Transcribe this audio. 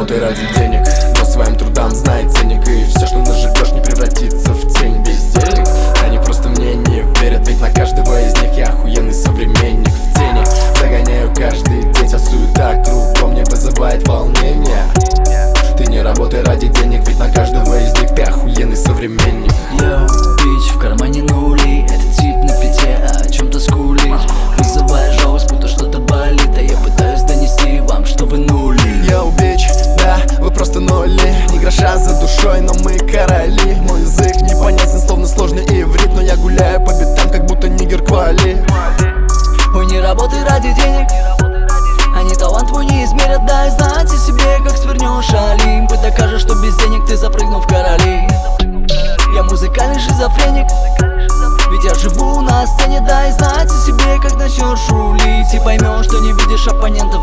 работай ради денег, но своим трудам знай ценник. И все, что наживешь, не превратится в тень. Бездельник, они просто мне не верят, ведь на каждого из них я охуенный современник. В тени загоняю каждый день, вся суета кругом не вызывает волнения. Ты не работай ради денег, ведь на каждого из них ты охуенный современник. Йоу, бич, в кармане нули, этот тип на фите о чем-то скулит, вызывая жалость, будто что-то болит, а я пытаюсь донести вам, что вы нули. Йоу, бич, да, вы просто нули, ни гроша за душой, но мы короли. Мой язык непонятен, словно сложный иврит, но я гуляю по битам, как будто нигер Квали. Ой, не работай ради денег, они талант твой не измерят. Дай знать о себе, как свернешь Олимп, и докажешь, что без денег ты запрыгнул в короли. Я музыкальный шизофреник, ведь я живу на сцене. Дай знать о себе, как начнешь рулить, и поймешь, что не видишь оппонента